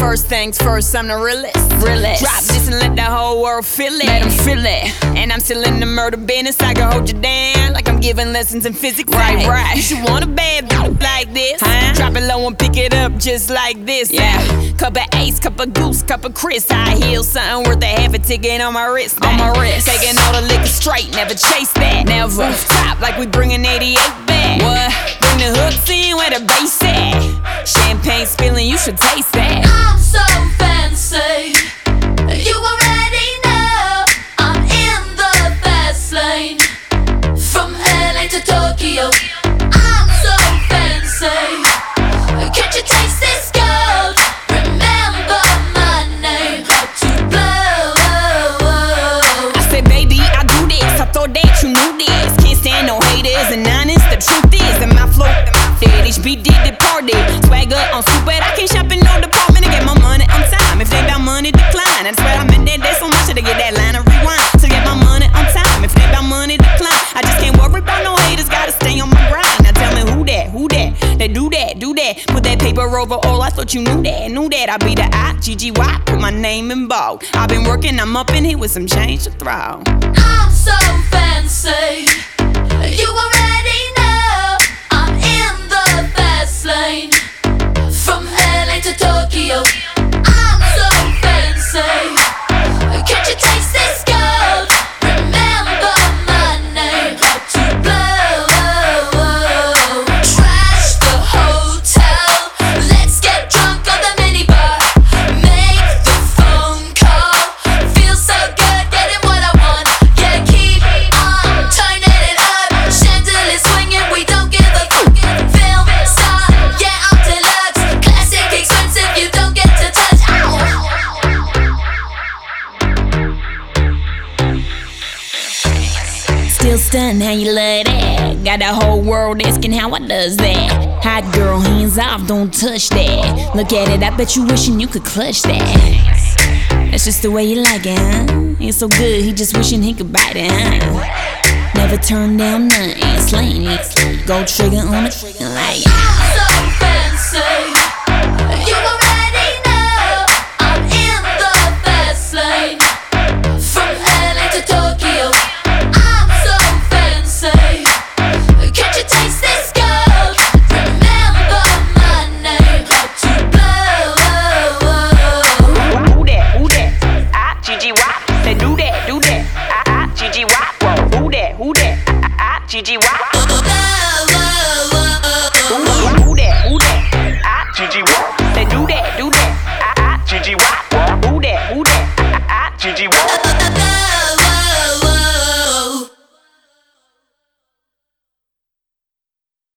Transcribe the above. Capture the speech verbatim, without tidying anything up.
First things first, I'm the realest. realest. Drop this and let the whole world feel it. Let them feel it. And I'm still in the murder business. I can hold you down like I'm giving lessons in physics. Right, right. You should want a bad bitch like this. Huh? Drop it low and pick it up just like this. Yeah. Cup of Ace, cup of Goose, cup of Chris. High heels, something worth a half a ticket on my wrist. On my wrist. Taking all the liquor straight, never chase that. Never. Top like we bringing eighty-eight back. What? Bring the hooks in where the bass at. Champagne spilling, you should taste that. I'm so fancy, you already know. I'm in the fast lane, from L A to Tokyo. I'm so fancy, can't you taste this gold? Remember my name, how to blow. I said, baby, I do this. I thought that you knew this. Can't stand no haters and honest. The truth is that my flow, that H B did the party. Swagger on stupid, I can't shop in no department to get my money on time. If they got money, decline. That's where I'm in that day so much to get that line of rewind. To get my money on time. If they got money, decline. I just can't worry about no haters, gotta stay on my grind. Now tell me who that, who that? They do that, do that. Put that paper over all, I thought you knew that, knew that. I be the I, G G Y, put my name in bold. I've been working, I'm up in here with some change to throw. I'm so fancy, you already know. I'm in the fast lane, from L A to Tokyo. I'm so fancy, can't you taste this gold? Remember my name, how to blow. Trash the hotel, let's get drunk on the minibar. Make the phone call, feel so good getting what I want. Yeah, keep on turning it up, chandelier swinging, we don't give a fuck. Film star, yeah, I'm deluxe, classic expensive, you don't get to touch. Ow. Still stunned how you love that. Got the whole world asking how I does that. Hot girl, hands off, don't touch that. Look at it, I bet you wishing you could clutch that. That's just the way you like it, huh? It's so good, he just wishing he could bite it, huh? Never turn down nothing, slaying it. Gold trigger on it, like I'm so fancy, you already know. I'm in the fast lane, from L A to Tokyo. I'm so fancy, can't you taste this gold? Remember my name, how to blow. who that, who that? I, G G Y, say do that, do that. I, I, G G Y, whoa, who that, who that? I, I, G G Y.